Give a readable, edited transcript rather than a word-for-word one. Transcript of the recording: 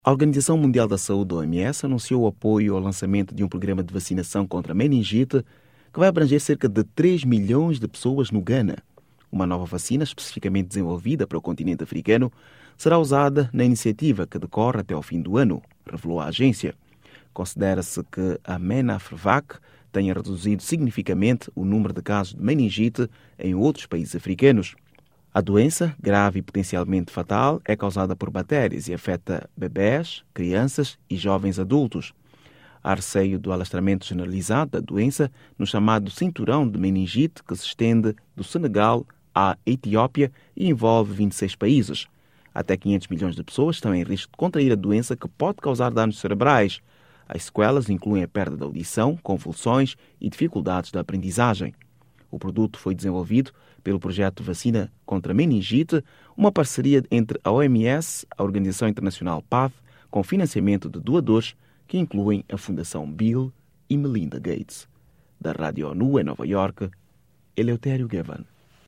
A Organização Mundial da Saúde, OMS, anunciou o apoio ao lançamento de um programa de vacinação contra a meningite que vai abranger cerca de 3 milhões de pessoas no Ghana. Uma nova vacina especificamente desenvolvida para o continente africano será usada na iniciativa que decorre até ao fim do ano, revelou a agência. Considera-se que a Menafrvac tenha reduzido significativamente o número de casos de meningite em outros países africanos. A doença, grave e potencialmente fatal, é causada por bactérias e afeta bebés, crianças e jovens adultos. Há receio do alastramento generalizado da doença no chamado cinturão de meningite que se estende do Senegal à Etiópia e envolve 26 países. Até 500 milhões de pessoas estão em risco de contrair a doença que pode causar danos cerebrais. As sequelas incluem a perda da audição, convulsões e dificuldades da aprendizagem. O produto foi desenvolvido pelo projeto Vacina contra a Meningite, uma parceria entre a OMS, a Organização Internacional PATH, com financiamento de doadores que incluem a Fundação Bill e Melinda Gates. Da Rádio ONU em Nova Iorque, Eleutério Gavan.